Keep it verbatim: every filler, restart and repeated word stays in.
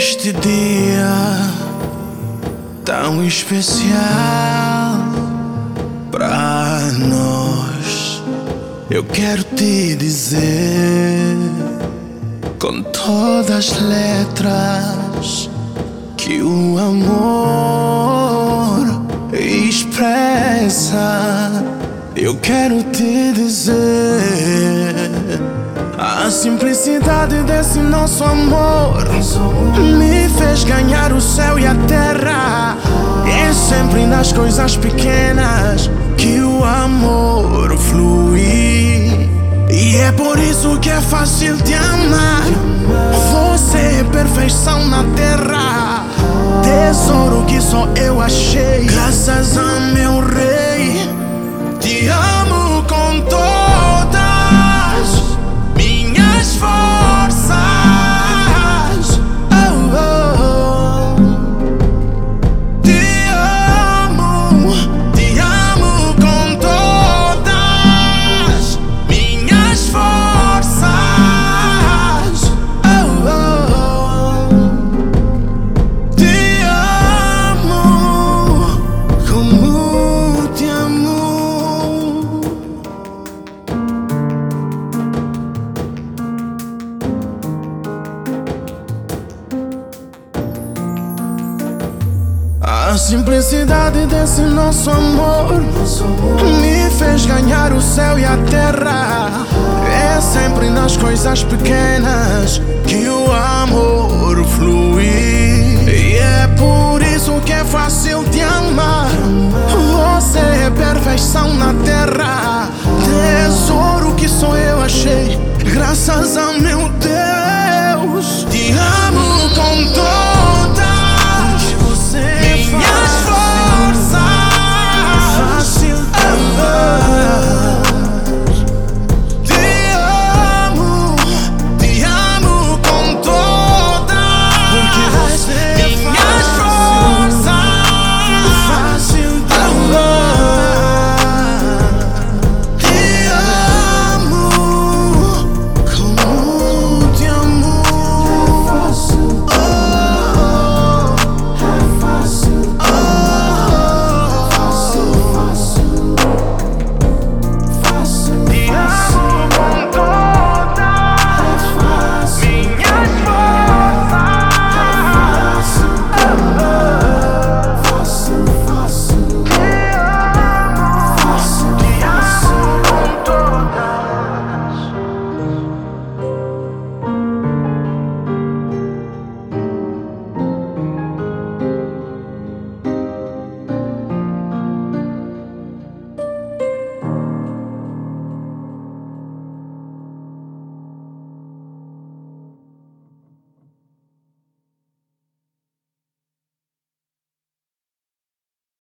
Neste dia tão especial pra nós, eu quero te dizer com todas as letras que o amor expressa. Eu quero te dizer a simplicidade desse nosso amor me fez ganhar o céu e a terra. É sempre nas coisas pequenas que o amor flui, e é por isso que é fácil te amar. Você é perfeição na terra, tesouro que só eu achei. Graças a meu rei, te amo com todas minhas forças. Oh, oh. Te amo, te amo com todas minhas forças. Oh, oh. Te amo como te amo. A simplicidade desse nosso amor me fez ganhar o céu e a terra. É sempre nas coisas pequenas que o amor flui, e é por isso que é fácil te amar. Você é perfeição na terra, tesouro que só eu achei. Graças a meu Deus.